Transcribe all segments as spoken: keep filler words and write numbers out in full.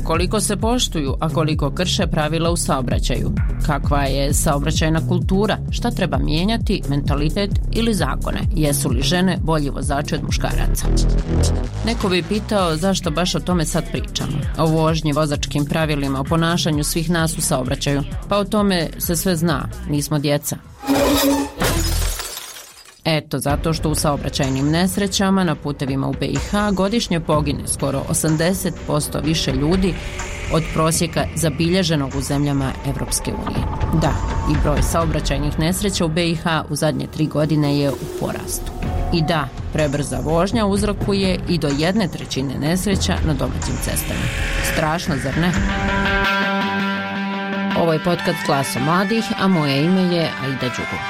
koliko se poštuju, a koliko krše pravila u saobraćaju. Kakva je saobraćajna kultura? Šta treba mijenjati, mentalitet ili zakone? Jesu li žene bolji vozači od muškaraca? Neko bi pitao zašto baš o tome sad pričamo. O vožnji, vozačkim pravilima, o ponašanju svih nas u saobraćaju. Pa o tome se sve zna, nismo djeca. Eto, zato što u saobraćajnim nesrećama na putevima u B i H godišnje pogine skoro osamdeset posto više ljudi od prosjeka zabilježenog u zemljama Evropske unije. Da, i broj saobraćajnih nesreća u B i H u zadnje tri godine je u porastu. I da, prebrza vožnja uzrokuje i do jedne trećine nesreća na domaćim cestama. Strašno, zar ne? Ovo je podcast Glasom mladih, a moje ime je Aida Đugo.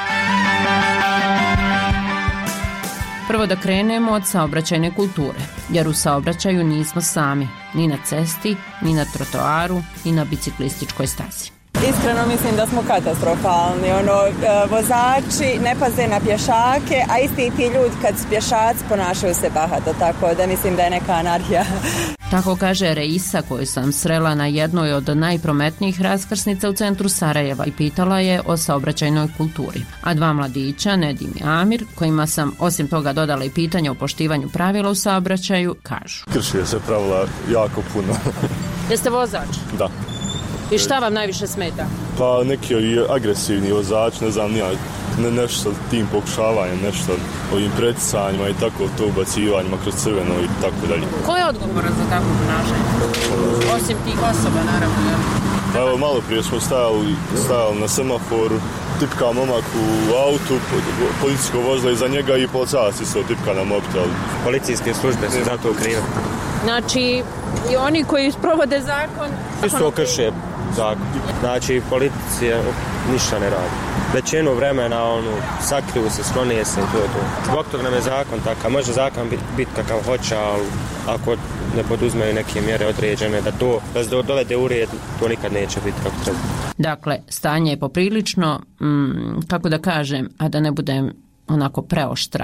Prvo da krenemo od saobraćajne kulture, jer u saobraćaju nismo sami, ni na cesti, ni na trotoaru, ni na biciklističkoj stazi. Iskreno mislim da smo katastrofalni. Ono, vozači ne paze na pješake, a isti ti ljudi kad su pješaci ponašaju se bahato, tako da mislim da je neka anarhija. Tako kaže Reisa, koju sam srela na jednoj od najprometnijih raskrsnica u centru Sarajeva i pitala je o saobraćajnoj kulturi. A dva mladića, Nedim i Amir, kojima sam osim toga dodala i pitanje o poštivanju pravila u saobraćaju, kažu. Krši se pravila jako puno. Jeste vozač? Da. I šta vam najviše smeta? Pa neki agresivni vozač, ne znam, nija, ne, nešto tim pokušavanjem, nešto ovim preticanjima i tako to ubacivanjima kroz crveno i tako dalje. Ko je odgovoran za takvo ponašanje? Osim tih osoba, naravno. Pa evo, malo prije smo stajali, stajali na semaforu, tipka momak u autu, policijsko vozilo iza njega i policajac isto tipka na mobitel. Policijske službe su za to krive. Znači, i oni koji sprovode zakon... Isto krše zakon. Znači, policija ništa ne radi. Većinu vremena, ono, sakriju se, sklonije se i to je to. Zbog toga nam je zakon takav. Može zakon biti bit kakav hoće, ali ako ne poduzmeju neke mjere određene, da to, da se dovede u red, to nikad neće biti kako treba. Dakle, stanje je poprilično, mm, kako da kažem, a da ne budem onako preoštra.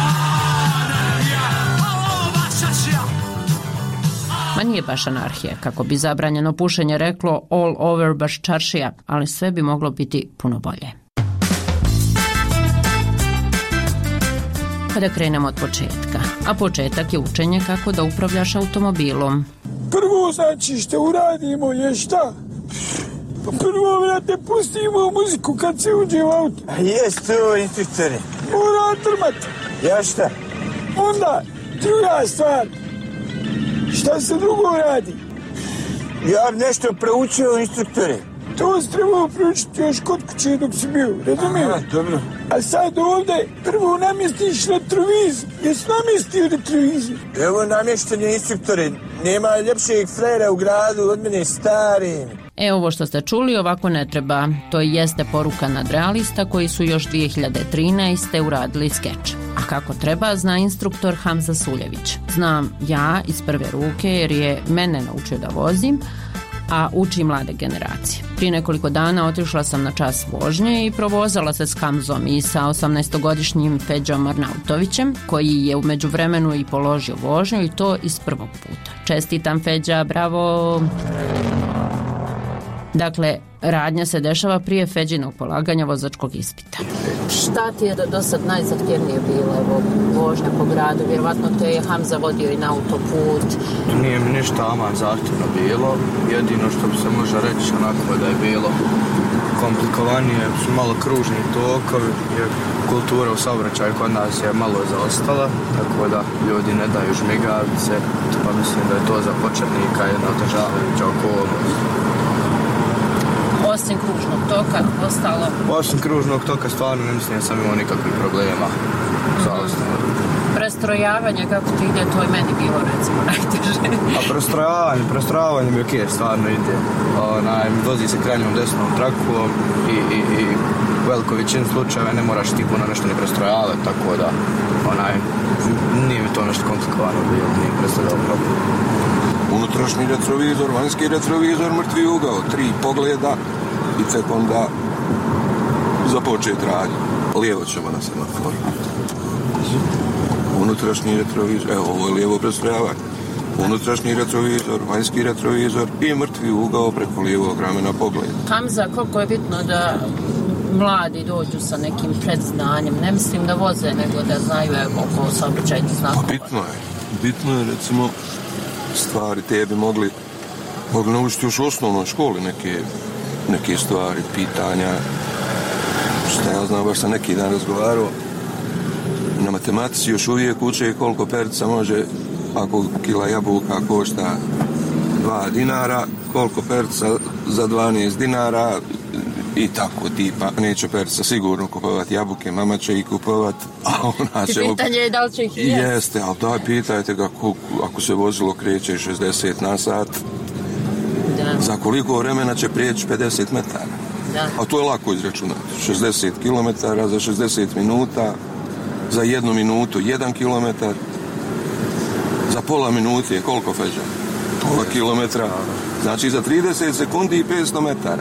Ma nije baš anarhija, kako bi zabranjeno pušenje reklo all over baš čaršija, ali sve bi moglo biti puno bolje. Kada krenemo od početka, a početak je učenje kako da upravljaš automobilom. Prvo znači što uradimo je šta? Prvo, vrate, pustimo muziku kad se uđe u auto. A jest to, instruktore. Mora trmati. Ja šta? Onda, druga stvar. Šta se drugo radi? Ja bi nešto proučio, instruktore. To si trebao proučiti još kod kuće dok si bio, razumijem? Aha, dobro. A sad ovdje prvo namjestiš retrovizor. Jesi namjestio retrovizor? Evo namještanje, instruktore. Nema ljepšeg frera u gradu od mene, stari. E, ovo što ste čuli ovako ne treba. To jeste poruka nadrealista koji su još dvije hiljade trinaeste. uradili skeč. A kako treba, zna instruktor Hamza Suljević. Znam ja iz prve ruke jer je mene naučio da vozim, a uči mlade generacije. Prije nekoliko dana otišla sam na čas vožnje i provozala se s Hamzom i sa osamnaestogodišnjim Feđom Arnautovićem, koji je u međuvremenu i položio vožnju i to iz prvog puta. Čestitam, Feđa, bravo! Dakle, radnja se dešava prije Feđinog polaganja vozačkog ispita. Šta ti je do, do sad najzahtjevnije bilo, evo, vožnja po gradu? Vjerovatno te je Hamza vodio i na autoput. Nije mi ništa aman zahtjevno bilo. Jedino što bi se može reći onako da je bilo komplikovanije su malo kružni tokovi, jer kultura u saobraćaju kod nas je malo zaostala, tako da ljudi ne daju žmigavce, pa mislim da je to za početnika jedna otežavajuća okolnost. Osim kružnog toka, ostalo? Osim kružnog toka stvarno ne mislim da sam imao nikakvih problema. Prestrojavanje, kako ti ide, to je meni bilo recimo najteže. A prestrojavanje, prestrojavanje mi okej, stvarno ide. Onaj, vozi se krajnjom desnom trakom i, i, i u velikoj većini slučajeva ne moraš ti puno nešto ni prestrojavati, tako da onaj, nije mi to nešto komplikovano bilo, nije predstavljalo problem. Unutrašnji retrovizor, vanjski retrovizor, mrtvi ugao, tri pogleda i sekonda započet radnje. Lijevo ćemo na semaforu. Unutrašnji retrovizor, evo ovo je lijevo prestrojavanje. Unutrašnji retrovizor, vanjski retrovizor i mrtvi ugao preko lijevog ramena pogleda. Hamza, koliko je bitno da mladi dođu sa nekim predznanjem? Ne mislim da voze, nego da znaju oko saobraćajnih znakova. Pa bitno je. Bitno je, recimo, stvari te bi mogli, mogli naučiti još u osnovnoj školi neke, neke stvari, pitanja. Šta ja znam, baš sam neki dan razgovarao. Na matematici još uvijek uče koliko perica može, ako kila jabuka košta dva dinara, koliko perica za dvanaest dinara i tako tipa. Neće perica sigurno kupovati jabuke, mama će ih kupovati, a ona će... Ti pitanje je da li će ih jesti? Jeste, ali daj pitajte ga ako se vozilo kreće šezdeset na sat, da. Za koliko vremena će prijeći pedeset metara. Da. A to je lako izračunati. šezdeset kilometara za šezdeset minuta, za jednu minutu jedan kilometar, za pola minute je koliko feđa? Pola kilometra. Znači za trideset sekundi i petsto metara.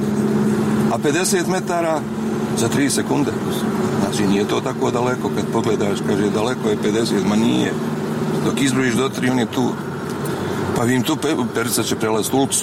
A pedeset metara za tri sekunde. Znači nije to tako daleko kad pogledaš, kaže daleko je pedeset, ma nije. Dok izbrojiš do tri, on je tu. Pa vi im tu perica će prelaziti ulicu.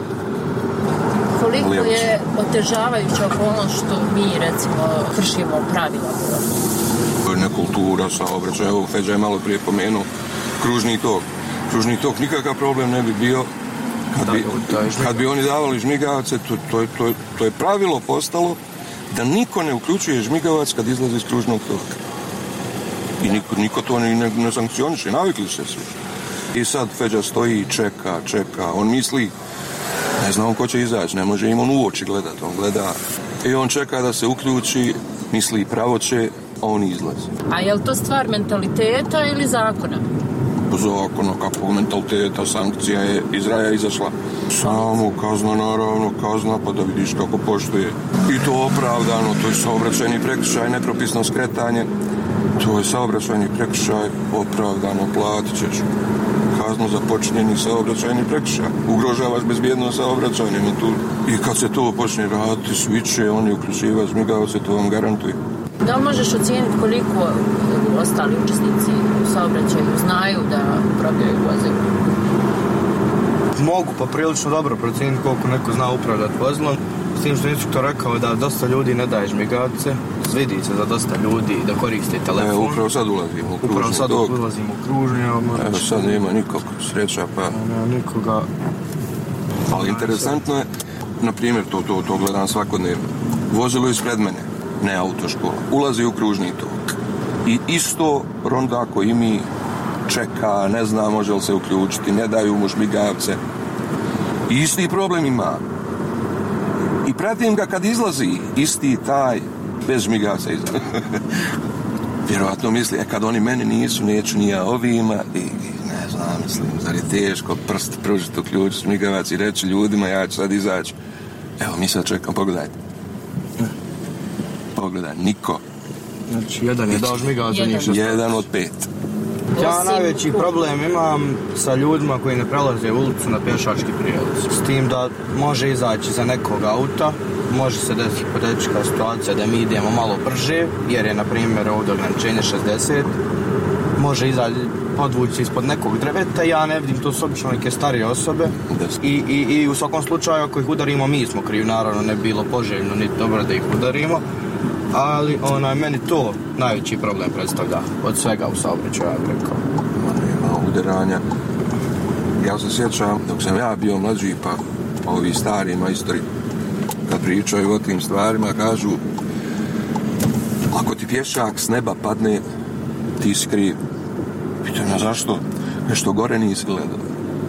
Koliko je otežavajuća okolnost što mi, recimo, kršimo pravila? Nekultura, saobraćaj, evo Feđa je malo prije pomenuo, kružni tok. Kružni tok nikakav problem ne bi bio kad bi, kad bi oni davali žmigavce, to, to, to, to je pravilo postalo da niko ne uključuje žmigavac kad izlazi iz kružnog toka. I niko, niko to ne, ne, ne sankcioniše, navikli se svi. I sad Feđa stoji i čeka, čeka, on misli, ne znam ko će izaći, ne može im on u oči gledati, on gleda i on čeka da se uključi, misli pravo će, a on izlazi. A je li to stvar mentaliteta ili zakona? Zakona, kakvog mentaliteta, sankcija je iz raja izašla. Samo kazna, naravno, kazna, pa da vidiš kako poštuje. I to opravdano, to je saobraćajni prekršaj, nepropisno skretanje. To je saobraćajni prekršaj, opravdano, platit ćeš kaznu za počinjeni saobraćajni prekršaj. Ugrožavaš bezbjednost saobraćajnim tu. I kad se to počne raditi, svi će oni uključivati žmigavce, to vam garantuje. Da li možeš ocijeniti koliko ostali učesnici u saobraćaju znaju da upravljaju vozilom? Mogu pa prilično dobro procijeniti koliko neko zna upravljati vozilom. S tim što instruktor rekao da dosta ljudi ne daje žmigavce, vidi se za dosta ljudi da koriste telefon. Evo, upravo sad ulazimo u kružni Upravo sad tok. ulazimo u kružni. Evo sad nema nikog sreća, pa... Nema nikoga. Ali interesantno je, na primjer, to, to, to gledam svakodnevno. Vozilo ispred mene, ne autoškola, ulazi u kružni tok. I isto ronda koji mi čeka, ne zna može li se uključiti, ne daju mu žmigavce. I isti problem ima. I pratim ga kad izlazi, isti taj, bez žmigavca izlazi. Vjerovatno misli, e kad oni meni nisu, neću ni ja ovima, i ne znam, mislim, zar je teško prst pružiti, uključiti žmigavac i reći ljudima, ja ću sad izaći. Evo, mi sad čekam, pogledajte. Pogledaj, niko. Znači, jedan je dao žmigavac, jedan. jedan od pet. Ja najveći problem imam sa ljudima koji ne prelaze ulicu na pješački prijelaz. S tim da može izaći za nekog auta, može se desiti hipotetička situacija da mi idemo malo brže, jer je, na primjer, ovdje ograničenje šezdeset. Može izaći, podvući ispod nekog drveta, ja ne vidim, to su obično neke starije osobe. I, i, i u svakom slučaju, ako ih udarimo, mi smo krivi, naravno, ne bilo poželjno, niti dobro da ih udarimo. Ali onaj, meni to najveći problem predstavlja od svega u saobraćaju, ja bih rekao. Nema udaranja. Ja se sjećam, dok sam ja bio mlađi, pa ovi stari majstori, kad pričaju o tim stvarima, kažu, ako ti pješak s neba padne, ti si kriv. Pitam ja zašto? Nešto gore nisi gledao.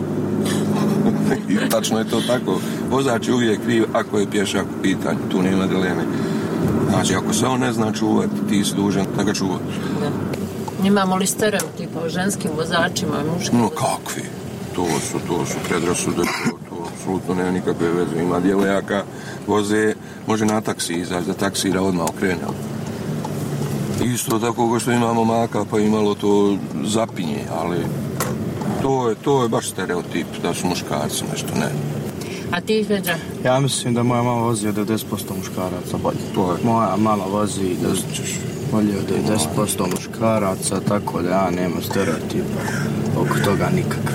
I tačno je to tako. Vozač je uvijek kriv ako je pješak u pitanju, tu nema dileme. Znači, ako se on ne zna čuvati, ti si dužan da ga čuvaš. Da. Imamo li stereotipa o ženskim vozačima i muškim? No, kakvi? To su, to su predrasude, to, to apsolutno nema nikakve veze. Ima djevojaka, voze, može na taksi izaći, da taksira odmah okrene. Isto tako kao što imamo maka, pa imalo to zapinje, ali to je, to je baš stereotip, da su muškarci nešto, ne. A ti, Feđa? Ja mislim da moja mama vozi od devedeset posto muškaraca bolje. To je. Moja mama vozi bolje od devedeset posto muškaraca, tako da ja nemam stereotipa oko toga nikakve.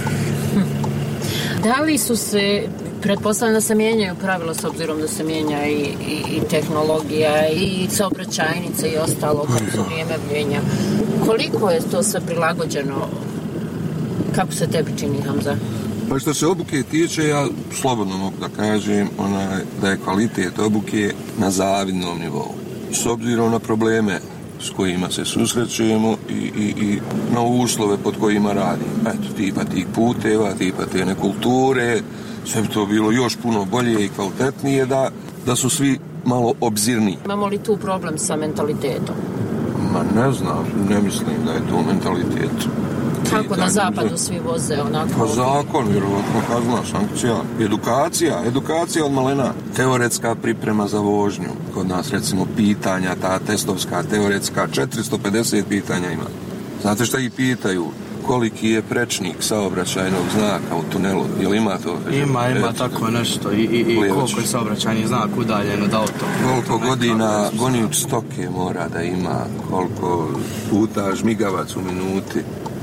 Da li su se, pretpostavljam da se mijenjaju pravila s obzirom da se mijenja i, i, i tehnologija i saobraćajnice i ostalo kako se vrijeme mijenja. Koliko je to sve prilagođeno? Kako se tebi čini, Hamza? Pa što se obuke tiče, ja slobodno mogu da kažem ona, da je kvalitet obuke na zavidnom nivou. S obzirom na probleme s kojima se susrećemo i, i, i na uslove pod kojima radimo. Eto, tipa tih puteva, tipa te nekulture, sve bi to bilo još puno bolje i kvalitetnije da, da su svi malo obzirniji. Imamo li tu problem sa mentalitetom? Ma ne znam, ne mislim da je to mentalitet. Kako na zapadu svi voze onako? Pa zakon, vjerovatno kazna, sankcija. Edukacija, edukacija od malena. Teoretska priprema za vožnju. Kod nas recimo pitanja, ta testovska, teoretska, četiristo pedeset pitanja ima. Znate šta ih pitaju? Koliki je prečnik saobraćajnog znaka u tunelu? Jel ima to? Ima, ima Reći, tako nešto. I, i, i koliko je saobraćajni znak udaljen od auto? Koliko godina gonič stoke mora da ima? Koliko puta žmigavac u minuti?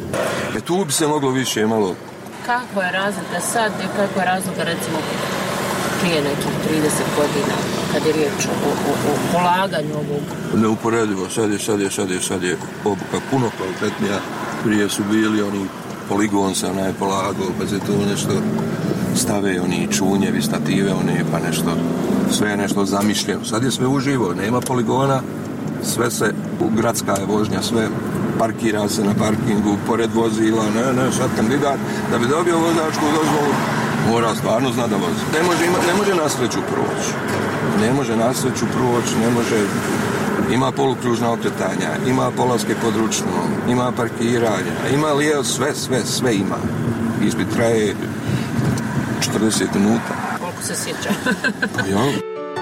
E tu bi se moglo više malo... Kako je razlika sad i kako je razlika recimo prije nekih trideset godina kad je riječ o, o, o polaganju ovog? Neuporedivo, sad je, sad je, sad je, sad je obuka puno kvalitetnija. Prije su bili oni poligon se onaj polagao, pa se tu nešto stave, oni čunjevi, stative, oni pa nešto, sve je nešto zamišljeno. Sad je sve uživo, nema poligona, sve se, gradska je vožnja, sve parkira se na parkingu, pored vozila, ne, ne, sad kandidat, da bi dobio vozačku dozvolu, mora stvarno zna da vozi. Ne može, ima, ne može na sreću proći. Ne može na sreću proći, ne može, ima polukružna okretanja, ima polaske pod ručnom, ima parkiranja, ima lijevo, sve, sve, sve ima. Ispit traje četrdeset minuta. Koliko se sjeća? Ja.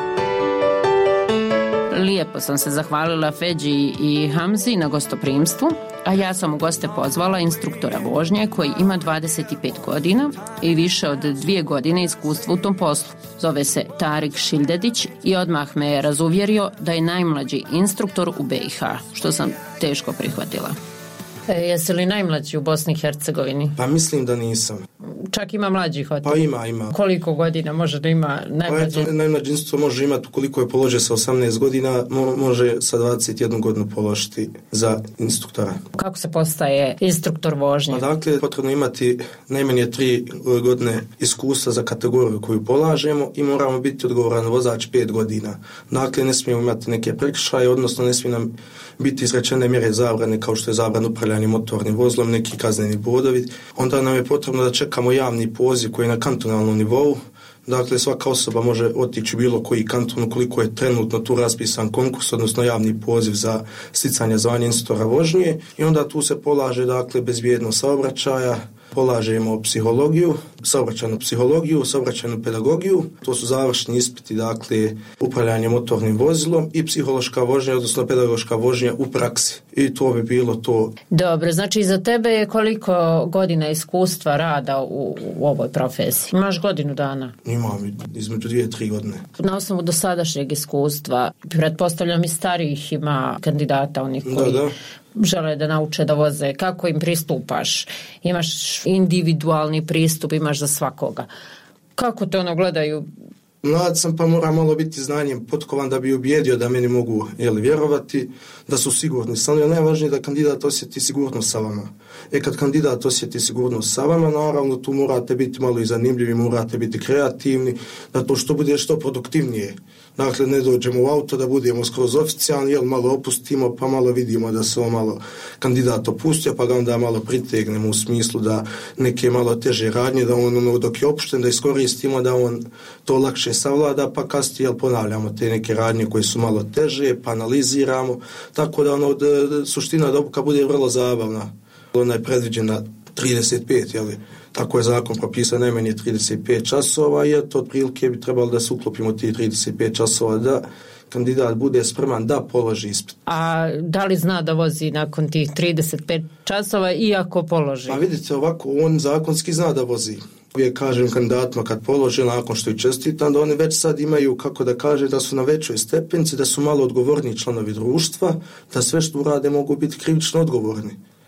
Lijepo sam se zahvalila Feđi i Hamzi na gostoprimstvu, a ja sam u goste pozvala instruktora vožnje koji ima dvadeset pet godina i više od dvije godine iskustva u tom poslu. Zove se Tarik Šildedić i odmah me je razuvjerio da je najmlađi instruktor u B i H, što sam teško prihvatila. E, jesi li najmlađi u Bosni i Hercegovini? Pa mislim da nisam. Čak ima mlađih od... Pa ima, ima. Koliko godina može da ima najmlađi? Pa eto, najmlađi instruktor može imati, koliko je položio sa osamnaest godina, mo- može sa dvadeset jednu godinu položiti za instruktora. Kako se postaje instruktor vožnje? Pa dakle, potrebno imati najmanje tri godine iskustva za kategoriju koju polažemo i moramo biti odgovoran vozač pet godina. Dakle, ne smijemo imati neke prekršaje, odnosno ne smije nam biti izrečene mjere zabrane kao što je zabran upravljanje motornim vozilom, neki kazneni bodovi. Onda nam je potrebno da čekamo javni poziv koji je na kantonalnom nivou. Dakle, svaka osoba može otići bilo koji kanton ukoliko je trenutno tu raspisan konkurs, odnosno javni poziv za sticanje zvanja instruktora vožnje. I onda tu se polaže, dakle, bezbjednost saobraćaja, polažemo psihologiju, saobraćajnu psihologiju, saobraćajnu pedagogiju. To su završni ispiti, dakle, upravljanje motornim vozilom i psihološka vožnja, odnosno pedagoška vožnja u praksi. I to bi bilo to. Dobro, znači za tebe je koliko godina iskustva rada u, u ovoj profesiji? Imaš godinu dana? Imam između dvije, tri godine. Na osnovu dosadašnjeg iskustva, pretpostavljam i starijih ima kandidata, onih koji... Da, da. žele da nauče da voze, kako im pristupaš? Imaš individualni pristup, imaš za svakoga. Kako te ono gledaju? Mlad sam pa mora malo biti znanjem potkovan da bi ubijedio da meni mogu jeli, vjerovati, da su sigurni. Samo je najvažnije da kandidat osjeti sigurnost sa vama. E kad kandidat osjeti sigurnost sa vama, naravno tu morate biti malo i zanimljivi, morate biti kreativni, da to što bude što produktivnije. Dakle, ne dođemo u auto da budemo skroz oficijalni, jel malo opustimo, pa malo vidimo da se ovo malo kandidat opustio, pa ga onda malo pritegnemo u smislu da neke malo teže radnje, da on ono, dok je opušten, da iskoristimo, da on to lakše savlada, pa kasnije jel, ponavljamo te neke radnje koje su malo teže, pa analiziramo, tako da ono, da, da, suština da obuka bude vrlo zabavna. Ona je predviđena trideset pet, jel? Tako je zakon propisao najmanje trideset pet časova i eto otprilike bi trebalo da se uklopimo ti trideset pet časova da kandidat bude spreman da položi ispit. A da li zna da vozi nakon tih trideset pet časova iako položi? Pa vidite ovako, on zakonski zna da vozi. Uvijek kažem kandidatima kad polože nakon što i čestitam da oni već sad imaju, kako da kaže, da su na većoj stepenci, da su malo odgovorni članovi društva, da sve što urade mogu biti krivično odgovorni.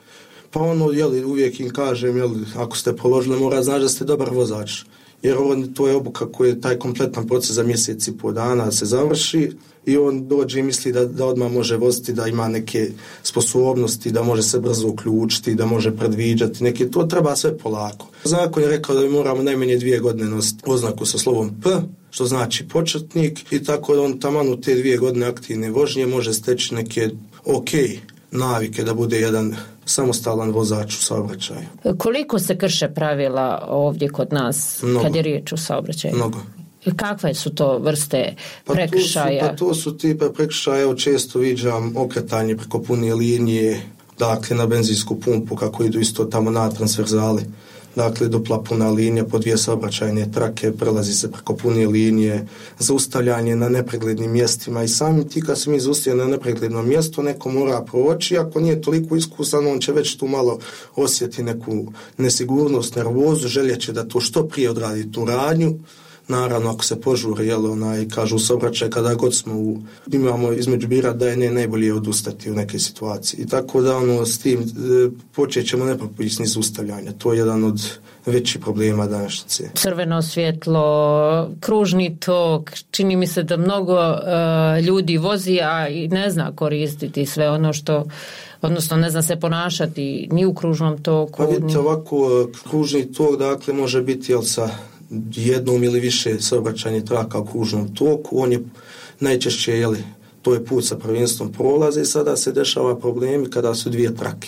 Pa ono, jeli, uvijek im kažem, jeli, ako ste položili, mora znaći da ste dobar vozač. Jer on, to je obuka koji je taj kompletan proces za mjesec i pol dana se završi i on dođe i misli da, da odmah može voziti, da ima neke sposobnosti, da može se brzo uključiti, da može predviđati neke, to treba sve polako. Zakon je rekao da mi moramo najmanje dvije godine nositi oznaku sa slovom P, što znači početnik, i tako da on taman u te dvije godine aktivne vožnje može steći neke ok navike da bude jedan samostalan vozač u saobraćaju. Koliko se krše pravila ovdje kod nas Mnogo. kad je riječ o saobraćaju? Mnogo. Kakve su to vrste prekršaja? Pa to su, pa to su tipe prekršaja, evo često viđam okretanje preko pune linije, dakle na benzinsku pumpu kako idu isto tamo na transverzali. Dakle, dupla puna linija, po dvije saobraćajne trake, prelazi se preko pune linije, zaustavljanje na nepreglednim mjestima i samim ti kad se mi zaustavljamo na nepreglednom mjestu, neko mora proći, ako nije toliko iskusan, on će već tu malo osjeti neku nesigurnost, nervozu, željeće da to što prije odradi tu radnju. Naravno, ako se požuri, jel, onaj, kažu saobraćaj, kada god smo u, imamo između bira da je ne najbolje odustati u neke situacije. I tako da, ono, s tim e, počet ćemo nepropisni zaustavljanja. To je jedan od većih problema današnjice. Crveno svjetlo, kružni tok, čini mi se da mnogo e, ljudi vozi, a i ne zna koristiti sve ono što, odnosno ne zna se ponašati ni u kružnom toku. Pa vidite, ni... ovako, kružni tok, dakle, može biti, jel, sa jednom ili više saobraćajnih traka u kružnom toku, on je najčešće, jeli, to je put sa prvenstvom prolaze i sada se dešava problemi kada su dvije trake.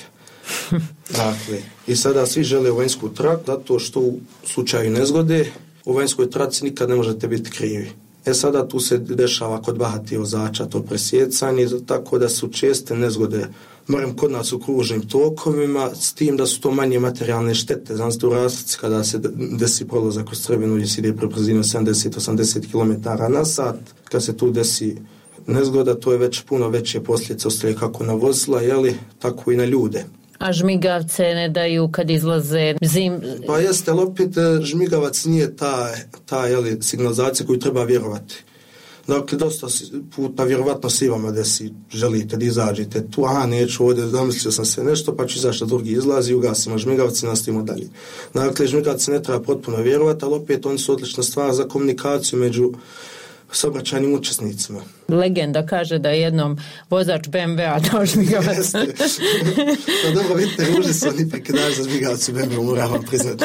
Dakle, i sada svi žele vanjsku traku, zato što u slučaju nezgode u vanjskoj traci nikad ne možete biti krivi. E sada tu se dešava kod bahatih vozača to presjecanje, tako da su česte nezgode, barem kod nas u kružnim tokovima, s tim da su to manje materijalne štete. Znam ste u Raslici kada se desi prolazak kroz crvenu gdje se ide pre brzinu sedamdeset do osamdeset kilometara na sat, kad se tu desi nezgoda, to je već puno veće posljedice ostaje kako na vozila, jeli, tako i na ljude. A žmigavce ne daju kad izlaze zim? Pa jeste, ali opet žmigavac nije ta, ta jeli, signalizacija koju treba vjerovati. Dakle, dosta puta vjerovatno svi vama desi, želite da izađete tu, aha, neću ovdje, zamislio sam se nešto, pa ću izaći da drugi izlazi, ugasimo žmigavci, nastavimo dalje. Dakle, žmigavci ne treba potpuno vjerovati, ali opet oni su odlična stvar za komunikaciju među saobraćajnim učesnicima. Legenda kaže da je jednom vozač be em vea dao žmigavac. Pa dobro, vidite, ruži su oni prekidaš za žmigavac u be em veu, moram vam priznati.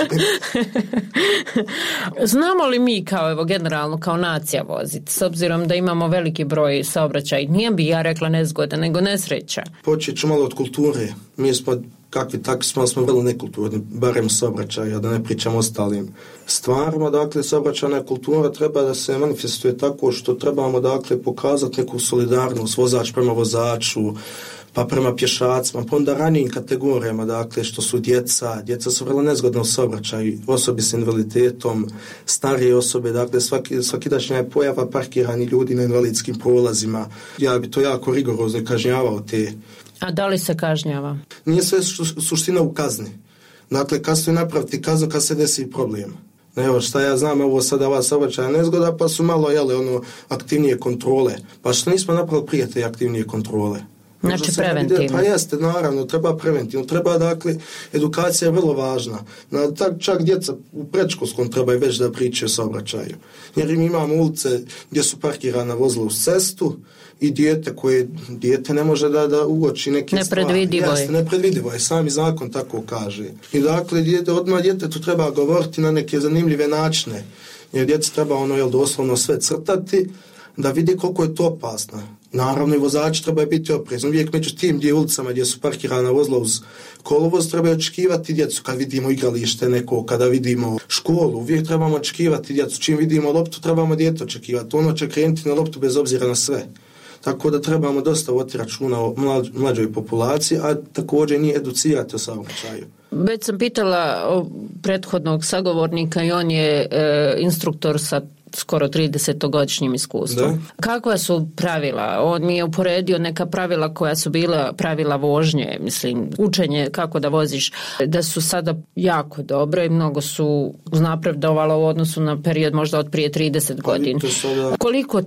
Znamo li mi kao, evo, generalno kao nacija voziti, s obzirom da imamo veliki broj saobraćaj, nije bi ja rekla nezgoda, nego nesreća? Počet ću malo od kulture. Mi smo kakvi takvi smo, smo vrlo nekulturni, barem saobraćaja, da ne pričamo ostalim stvarima. Dakle, saobraćajna kultura treba da se manifestuje tako što trebamo, dakle, pokazati neku solidarnost, vozač prema vozaču, pa prema pješacima, pa onda ranijim kategorijama, dakle, što su djeca, djeca su vrlo nezgodne u saobraćaju, osobe s invaliditetom, starije osobe, dakle, svaki, svakidašnja je pojava parkirani ljudi na invalidskim prolazima. Ja bi to jako rigorozno kažnjavao te. A da li se kažnjava? Nije sve suština u kazni. Dakle, kad ste napraviti kaznu, kad se desi problem. Evo, šta ja znam, evo sada ova saobraćajna nezgoda, pa su malo, jele, ono, aktivnije kontrole. Pa što nismo napravili prije te aktivnije kontrole? Znači preventivno. Pa jeste, naravno, treba preventivno. Treba, dakle, edukacija je vrlo važna. Na, tak, čak djeca u predškolskom trebaju već da pričaju o saobraćaju. Jer im imamo ulice gdje su parkirana vozila uz cestu i dijete koje, dijete ne može da, da uoči neke stvari. Nepredvidivo je. Jeste, nepredvidivo je, sami zakon tako kaže. I dakle, dijete, odmah djetetu treba govoriti na neke zanimljive načine. Jer djece treba ono, jel, doslovno sve crtati, da vidi koliko je to opasno. Naravno i vozači trebaju biti oprezni. Uvijek među tim gdje ulicama gdje su parkirana vozila uz kolovoz trebaju očekivati djecu kad vidimo igralište neko, kada vidimo školu, uvijek trebamo očekivati djecu. Čim vidimo loptu trebamo dijete očekivati. Ono će krenuti na loptu bez obzira na sve. Tako da trebamo dosta voditi računa o mlađ, mlađoj populaciji, a također nije educirati o saobraćaju. Već sam pitala o prethodnog sagovornika i on je e, instruktor sa skoro tridesetogodišnjim iskustvom. Da. Kakva su pravila? On mi je uporedio neka pravila koja su bila pravila vožnje, mislim, učenje kako da voziš, da su sada jako dobro i mnogo su uznapredovalo u odnosu na period možda od prije trideset godina. Sada... Koliko ta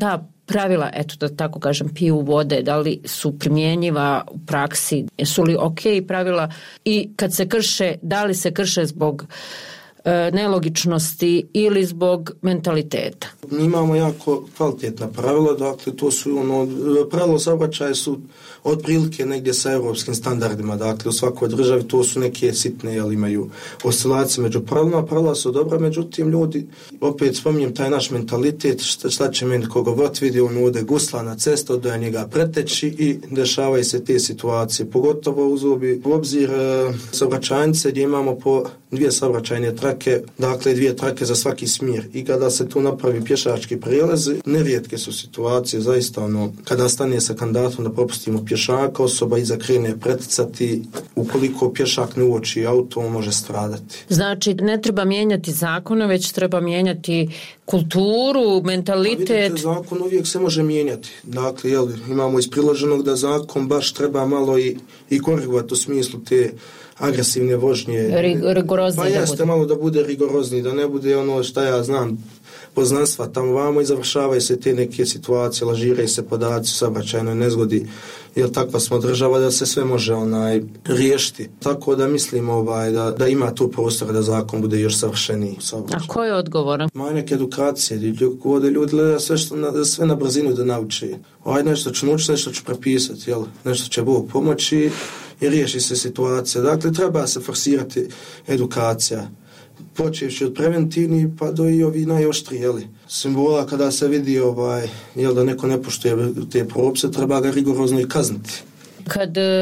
pravila, eto da tako kažem, piju vode, da li su primjenjiva u praksi, su li ok pravila i kad se krše, da li se krše zbog e, nelogičnosti ili zbog mentaliteta? Mi imamo jako kvalitetna pravila, dakle to su ono, pravila saobraćaja su otprilike negdje sa europskim standardima, dakle u svakoj državi to su neke sitne, jel imaju oscilacije među pravilima, pravila su dobra, međutim ljudi, opet spominjem taj naš mentalitet, šta, šta će meni koga vod vidi, on ode gusla na cestu, da njega preteći i dešavaju se te situacije, pogotovo uzobi u obzir e, saobraćajnice gdje imamo po dvije saobraćajne trake, dakle dvije trake za svaki smjer i kada se tu napravi pješački prijelaz, nerijetke su situacije, zaista ono, kada stane sa kandidatom da propustimo pješaka, osoba iza krene preticati, ukoliko pješak ne uoči auto, on može stradati. Znači, ne treba mijenjati zakone, već treba mijenjati kulturu, mentalitet. Pa vidite, zakon uvijek se može mijenjati. Dakle, jel, imamo iz priloženog da zakon baš treba malo i, i korigovati u smislu te agresivne vožnje. Rigorozni. Pa jeste, malo da bude rigorozni, da ne bude ono šta ja znam, poznanstva tamo vamo i završavaju se te neke situacije, lažiraju se podaci u saobraćajnoj nezgodi, jer takva smo država da se sve može onaj riješiti. Tako da mislim ovaj, da, da ima tu prostor da zakon bude još savršeniji. A ko je odgovoran? Manjak edukacije, ljudi, ljudi gleda sve, što na, sve na brzinu da nauči. Ovaj nešto ću naučiti, nešto ću prepisati, jel? Nešto će Bog pomoći i riješi se situacija. Dakle, treba se forsirati edukacija. Počevši od preventivni pa do i ovi najoštriji, jeli. Simbola kada se vidi ovaj, jel, da neko ne poštuje te propise, treba ga rigorozno i kazniti. Kad e,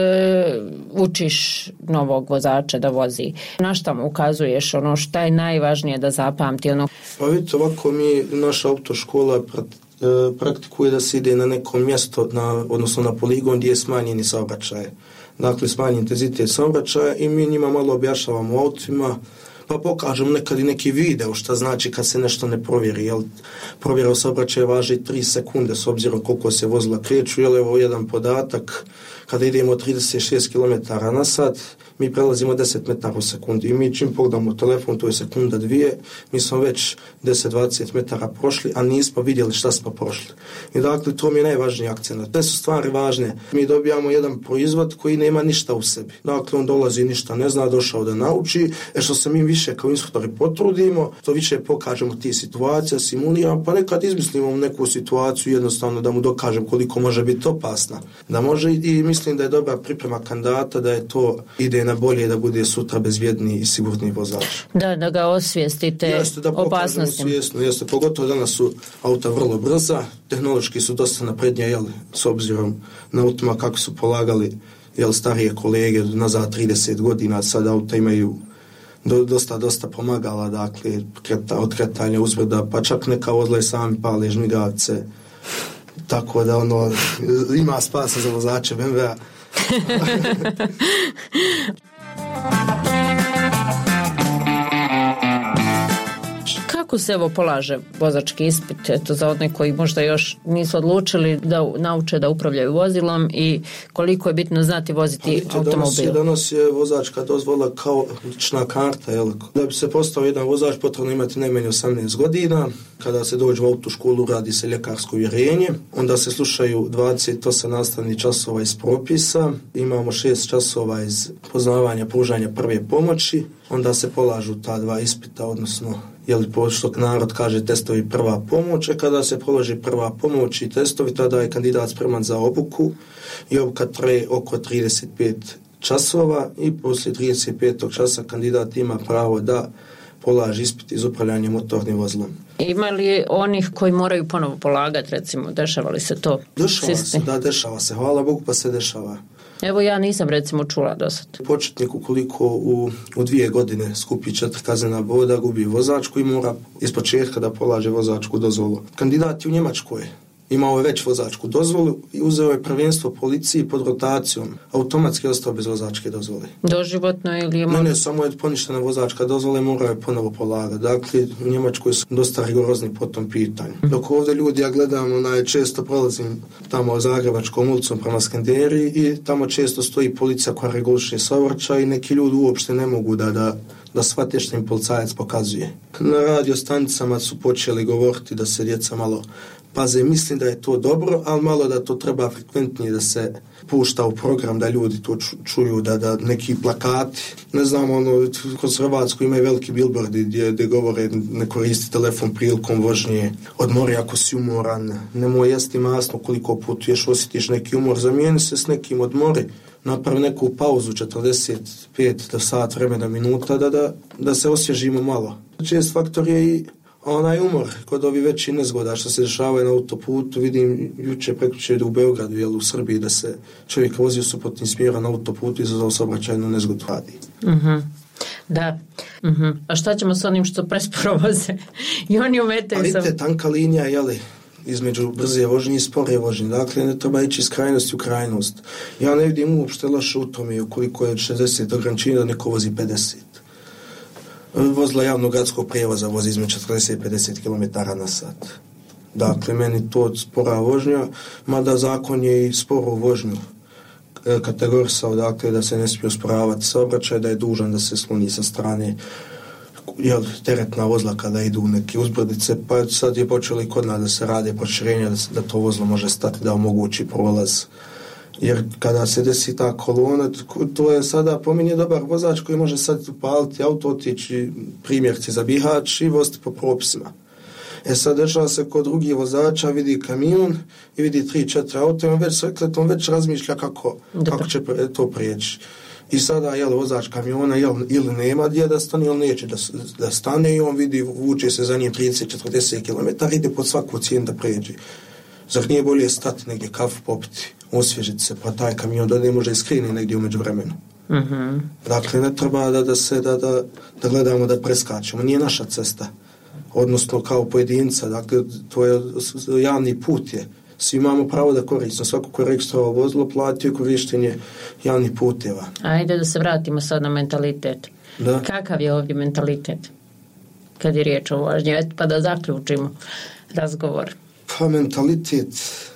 učiš novog vozača da vozi, na šta mu ukazuješ, ono šta je najvažnije da zapamti? Ono? Pa vidite, ovako mi, naša autoškola praktikuje da se ide na neko mjesto, na, odnosno na poligon gdje je smanjeni saobraćaj. Dakle, smanjen intenzitet saobraćaja i mi njima malo objašnjavamo u autima, pa pokažem nekad i neki video šta znači kad se nešto ne provjeri, jel provjera u saobraćaju važi tri sekunde s obzirom koliko se vozila kreću, jel evo jedan podatak, kada idemo trideset šest kilometara na sat, mi prelazimo deset metara u sekundi i mi čim pogledamo telefon, to je sekunda dvije, mi smo već deset do dvadeset metara prošli, a nismo vidjeli šta smo prošli. I dakle, to mi je najvažniji akcent. Te su stvari važne. Mi dobijamo jedan proizvod koji nema ništa u sebi. Dakle, on dolazi ništa, ne zna, došao da nauči, e što se mi više kao instruktori potrudimo, to više pokažemo ti situacija, simuliramo, pa nekad izmislimo neku situaciju jednostavno da mu dokažem koliko može biti opasna. Da može i mislim da je dobra priprema kandidata, da je to ide na bolje, da bude sutra bezvjedniji i sigurniji vozač. Da, da ga osvijestite jeste, da opasnostima. Svjesno, jeste, pogotovo danas su auta vrlo brza, tehnološki su dosta naprednije, jel, s obzirom na autima kako su polagali, jel, starije kolege, nazad trideset godina, sad auta imaju do, dosta, dosta pomagala, dakle, kreta, od kretanja uzbrda, pa čak neka odle sami pale žmigavce, tako da ono, ima spasa za vozače B M W-a. Kako se evo polaže vozački ispit, eto za one koji možda još nisu odlučili da nauče da upravljaju vozilom i koliko je bitno znati voziti vidite, automobil? Danas je, danas je vozačka dozvola kao lična karta, jel? Da bi se postao jedan vozač potrebno imati najmanje osamnaest godina, kada se dođe u autoškolu radi se ljekarsko uvjerenje, onda se slušaju dvadeset osam nastavnih časova iz propisa, imamo šest časova iz poznavanja pružanja prve pomoći, onda se polažu ta dva ispita, odnosno jel, što narod kaže testovi prva pomoć, kada se položi prva pomoć i testovi, tada je kandidat spreman za obuku i obuka traje oko trideset pet časova i poslije trideset petog časa kandidat ima pravo da polaži ispit iz upravljanja motornim vozilom. Ima li onih koji moraju ponovo polagati, recimo, dešava li se to? Dešava se, da, dešava se, hvala Bogu pa se dešava. Evo ja nisam recimo čula do sad. Početnik ukoliko u, u dvije godine skupi četiri kaznena boda, gubi vozačku i mora iz početka da polaže vozačku dozvolu. Kandidat je u Njemačkoj. Imao je već vozačku dozvolu i uzeo je prvenstvo policiji pod rotacijom. Automatski ostao bez vozačke dozvole. Doživotno ili je... Ne, ne, samo je poništena vozačka dozvola i morao je ponovo polagati. Dakle, u Njemačkoj su dosta rigorozni po tom pitanju. Dok ovdje ljudi, ja gledam, onaj, često prolazim tamo Zagrebačkom ulicom prema Skanderiji i tamo često stoji policija koja reguliše saobraćaj i neki ljudi uopšte ne mogu da... da da shvate što im policajac pokazuje. Na radio stanicama su počeli govoriti da se djeca malo paze, mislim da je to dobro, ali malo da to treba frekventnije da se pušta u program, da ljudi to čuju, da, da neki plakati, ne znam, ono, kroz Hrvatsku imaju veliki billboardi gdje, gdje govore ne koristi telefon prilikom vožnje, odmori ako si umoran, nemoj jesti masno koliko putuješ, osjetiš neki umor, zamijeni se s nekim, odmori, napravi neku pauzu, četrdeset pet do sat vremena minuta, da, da, da se osvježimo malo. Čest faktor je i onaj umor kod ovih većih nezgoda što se dešavaju na autoputu. Vidim juče prekjuče u Beogradu, jel, u Srbiji, da se čovjek vozio suprotnim smjerom na autoputu i izazvao saobraćajnu nezgodu radi. Uh-huh. Da. Uh-huh. A šta ćemo s onim što presporo voze? I oni umetaju sam... sam... tanka linija, jeli, između brze vožnje i spore vožnje. Dakle, ne treba ići iz krajnosti u krajnost. Ja ne vidim uopšte loše u tome ukoliko je šezdeset ograničenja da neko vozi pedeset. Vozila javnog gradskog prijevoza vozi između četrdeset i pedeset kilometara na sat. Dakle, meni to spora vožnja, mada zakon je i sporu vožnju kategorisao, dakle, da se ne smije usporavati saobraćaj, da je dužan da se sloni sa strane, jel, teretna vozila kada idu u neke uzbrdice, pa sad je počelo i kod nas da se rade proširenja, da, da to vozilo može stati, da omogući prolaz. Jer kada se desi ta kolona, to je sada po meni dobar vozač koji može sad upaliti auto, otići primjerci za Bihać i voziti po propisima. E sad dešava se kod drugih vozača, vidi kamion i vidi tri, četiri auto i on već sreklet, on već razmišlja kako, kako će to prijeći. I sada, jel, vozač kamiona, jel, ili nema gdje da stane, ili neće da, da stane i on vidi, vuče se za njim trideset do četrdeset kilometara, ide pod svaku cijenu da prijeđe. Zar nije bolje stati negdje kafu popiti, osvježiti se, pa taj kamion da ne može iskreni negdje umeđu vremenu. Uh-huh. Dakle, ne treba da, da se da, da, da gledamo da preskačemo, nije naša cesta, odnosno kao pojedinca, dakle, to je javni put je. Svi imamo pravo da koristimo, svako ko je registrovao vozilo platio korištenje javnih puteva. Ajde da se vratimo sad na mentalitet. Da. Kakav je ovdje mentalitet kad je riječ o vožnji, pa da zaključimo razgovor? Pa mentalitet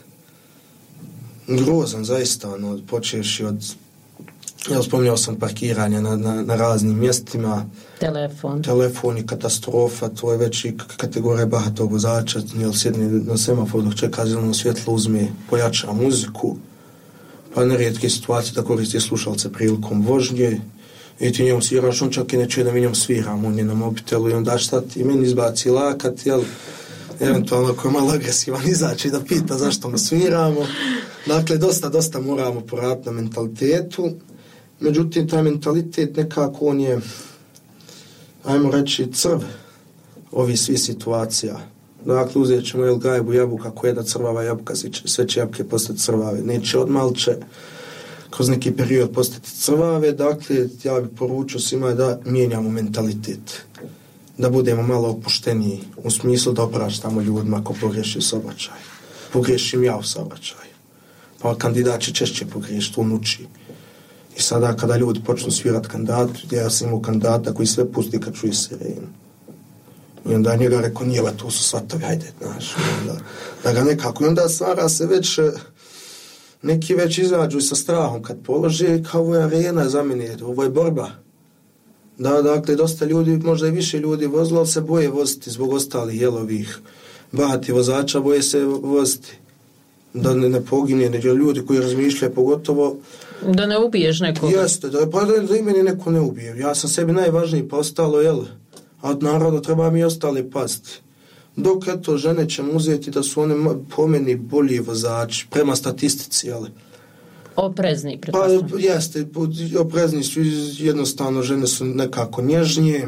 grozan zaista, ono, počeši od, ja spominjao sam parkiranje na, na, na raznim mjestima, telefon telefon i katastrofa, to je već i kategorija bahatog vozača, jel sjedni na semafor dok čeka zeleno svjetlo, uzme, pojača muziku, pa nerijetke situacije da koristi slušalce prilikom vožnje i ti njemu sviraš, on čak i neće da mi njom sviram, on je na mobitelu i onda šta ti meni izbaci lakat, jel, eventualno ako je malo agresivan izaći da pita zašto mu sviramo. Dakle, dosta, dosta moramo poraditi na mentalitetu. Međutim, taj mentalitet nekako on je, ajmo reći, crv ovih svih situacija. Dakle, uzet ćemo jel gajbu jabuka, ako jedna crvava jabuka, sve će jabuke postati crvave. Neće odmah, će kroz neki period postati crvave. Dakle, ja bih poručio svima da mijenjamo mentalitet. Da budemo malo opušteniji, u smislu da opraštamo ljudima ako pogriješi u saobraćaju. Pogriješim ja u saobraćaju. Pa kandidat će češće pogriješiti, on uči. I sada kada ljudi počnu svirati kandidat, ja sam imao kandidata koji sve pusti kad čuje sirenu. I onda njega rekao, nije le, tu su svatovi, ajde, znaš. Da, da ga nekako, i onda stvara se već, neki već izađu sa strahom kad polože, kao ovo je arena za mene, ovo je borba. Da, dakle, dosta ljudi, možda i više ljudi vozilo, ali se boje voziti zbog ostalih jelovih bahati vozača, boje se voziti. Da ne, ne pogine, nego ljudi koji razmišljaju pogotovo... Da ne ubiješ nekoga. Jeste, da, pa da, da i meni neko ne ubije. Ja sam sebi najvažniji pa ostalo, jel? A od naroda treba mi ostali pasti. Dok, eto, žene ćemo uzeti da su one po meni bolji vozači, prema statistici, jel? Oprezni, pretpostavljam. Pa jeste, oprezni su, jednostavno žene su nekako nježnije,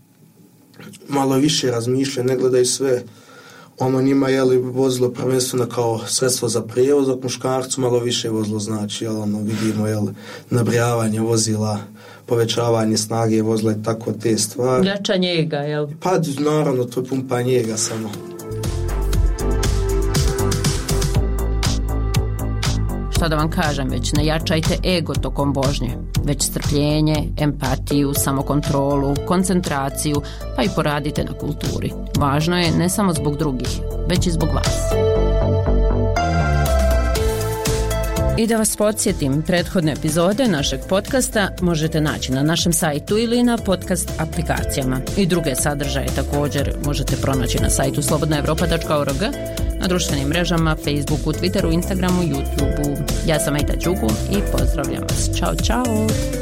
malo više razmišljaju, ne gledaju sve. Ono njima je li vozilo prvenstveno kao sredstvo za prijevoz, dok muškarcu malo više vozilo znači, jel, ono, vidimo, jel, nabrijavanje vozila, povećavanje snage vozila i tako te stvari. Jača njega, jel? Pa, naravno, to je pumpa njega samo. Šta da vam kažem, već ne jačajte ego tokom vožnje, već strpljenje, empatiju, samokontrolu, koncentraciju, pa i poradite na kulturi. Važno je ne samo zbog drugih, već i zbog vas. I da vas podsjetim, prethodne epizode našeg podcasta možete naći na našem sajtu ili na podcast aplikacijama. I druge sadržaje također možete pronaći na sajtu slobodna evropa tačka org, na društvenim mrežama, Facebooku, Twitteru, Instagramu, YouTubeu. Ja sam Ejta Čugu i pozdravljam vas. Ćao, čao!